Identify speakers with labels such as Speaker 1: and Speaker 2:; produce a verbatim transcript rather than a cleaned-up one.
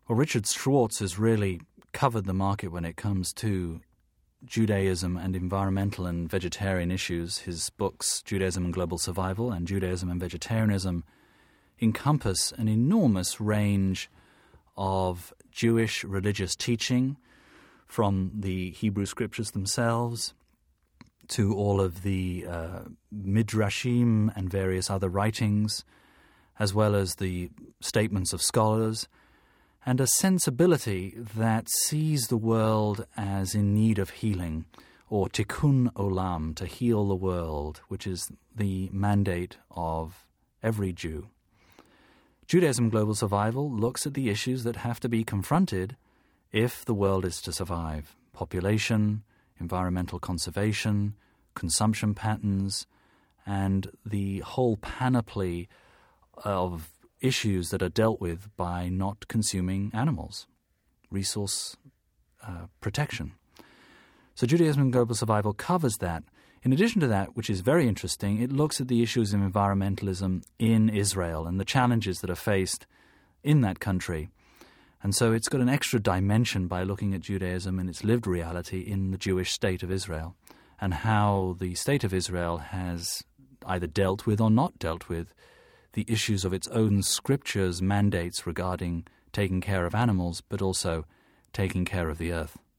Speaker 1: Well, Richard Schwartz has really covered the market when it comes to Judaism and environmental and vegetarian issues. His books, Judaism and Global Survival and Judaism and Vegetarianism, encompass an enormous range of Jewish religious teaching, from the Hebrew scriptures themselves to all of the uh, midrashim and various other writings, as well as the statements of scholars, and a sensibility that sees the world as in need of healing, or tikkun olam, to heal the world, which is the mandate of every Jew. Judaism Global Survival looks at the issues that have to be confronted if the world is to survive: population, environmental conservation, consumption patterns, and the whole panoply of issues that are dealt with by not consuming animals, resource uh, protection. So Judaism Global Survival covers that. In addition to that, which is very interesting, it looks at the issues of environmentalism in Israel and the challenges that are faced in that country. And so it's got an extra dimension by looking at Judaism and its lived reality in the Jewish state of Israel, and how the state of Israel has either dealt with or not dealt with the issues of its own scriptures' mandates regarding taking care of animals, but also taking care of the earth.